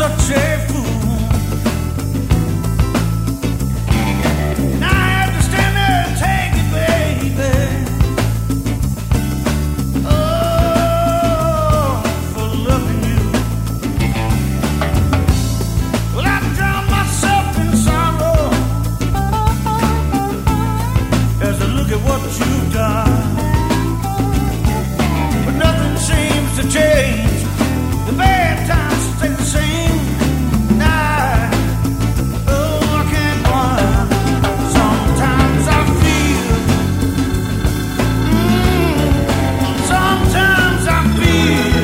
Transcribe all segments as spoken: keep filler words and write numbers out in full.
such a fool. Now I have to stand there and take it, baby. Oh, for loving you. Well, I drown myself in sorrow as I look at what you've done. But nothing seems to change. The bad times stay the same. Nah, oh, I can't run. Sometimes I feel, mm, sometimes I feel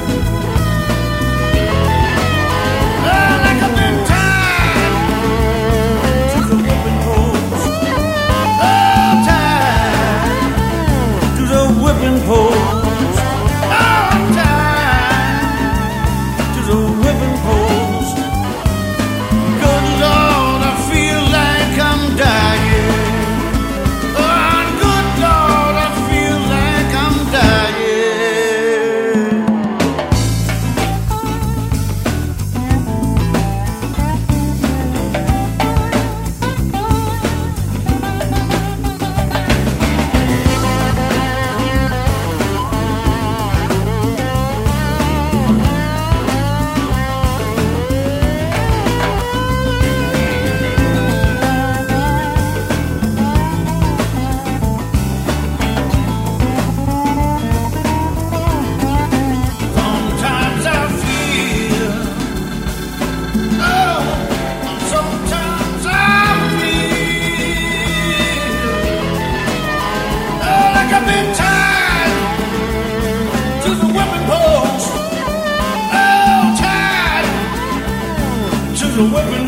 oh, like I've been tied to the whipping post. Oh, tied to the whipping post. The weapon